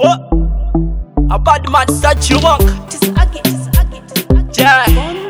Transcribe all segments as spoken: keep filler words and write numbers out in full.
What? A bad man such you want. Yeah.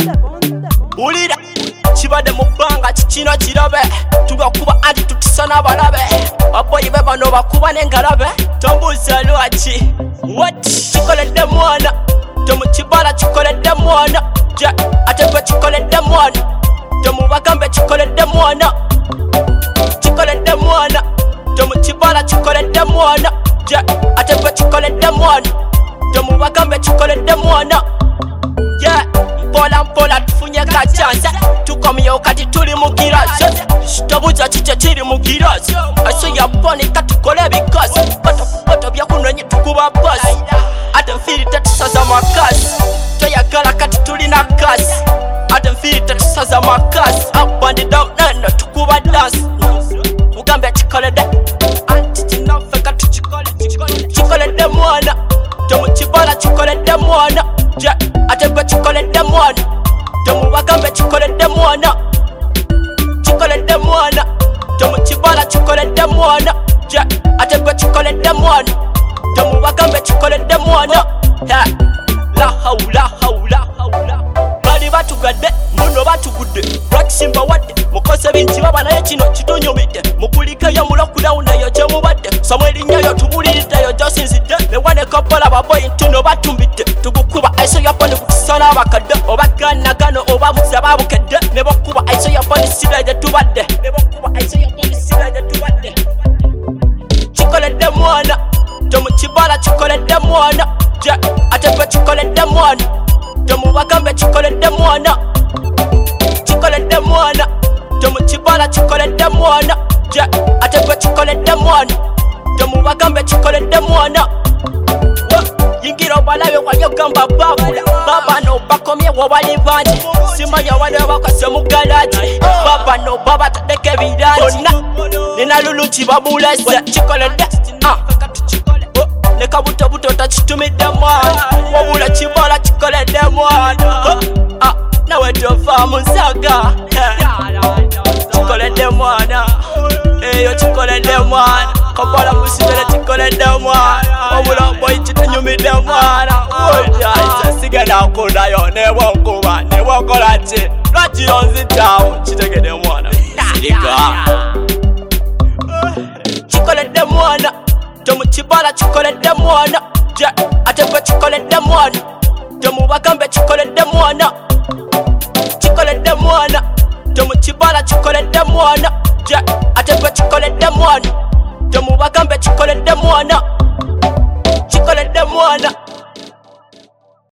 Ulira kibadde mu bbanga kikino kirabe tugakuba anti tutisa n'abalabe abayi be bano bakuba n'engalabe tombuuza lwaki what kikoledde mwana tomukibala kikoledde mwana ate gwe kikoledde mwana tomubagambe kikoledde mwana kikoledde mwana tomukibala kikoledde mwana ate gwe kikoledde mwana tomubagambe kikoledde mwana. Yeah, mpola mpola tufunye ka chance tukomye kati tuli mu kirasi tobuza kike kiri mu kirasi aso yapone katukole bikasi bato bato byakunonye tukuba basi ate mfiri tatusaza makasi toyagala kati tuli na kasi ate mfiri tatusaza makasi up and down nano tukuba dance ugambe kikolede anti kinafe kati kikole kikolede mwana tomukibala kikolede mwana ate gwe kikoledde mwana tomubagambe kikoledde mwana kikoledde mwana tomukibala kikoledde mwana ate gwe kikoledde mwana tomubagambe kikoledde mwana. La haula haula haula bali batugadde muno batugudde lwakisimba wadde mukose bingi baba naye kino kitunyumidde mukulikeyo mu lockdown eyo gyemubadde somo erinnyayo tubuliriddeyo gyosinzidde newane kapola baboyi ntino batumbidde tugukuba aiso yaponi kukisa n'abakadde oba ganagano oba buza babukedde ne bokuba aiso yaponi sira gye tubadde ne bokuba aiso yaponi sira gye tubadde kikoledde mwana tomukibala kikoledde mwana ate gwe kikoledde mwana tomubagambe kikoledde mwana kikoledde mwana tomukibala kikoledde mwana ate gwe kikoledde mwana tomubagambe kikoledde mwana. Yingira obalabe wanyogamba babula baba no bakomye wabali bangi simanya wane bakase mu galaji baba no baba tadeke birangi nina lulu kibabulese kikoledde neka buto buto takitumidde mwana wabula kibala kikoledde mwana nawe tofa musaga kikoledde mwana eyo kikoledde mwana kapola musibere kikoledde mwana wabula boyi kitunyumidde mwana oyaisa sigenda nkunayo nebonkuba nebonkola ki lwakiro nzitawo kitegedde mwana sirika kikoledde mwana tomukibala kikoledde mwana ate gwe kikoledde mwana tomubagambe kikoledde mwana kikoledde mwana tomukibala kikoledde mwana ate gwe kikoledde mwana tomubagambe kikoledde mwana kikoledde mwana.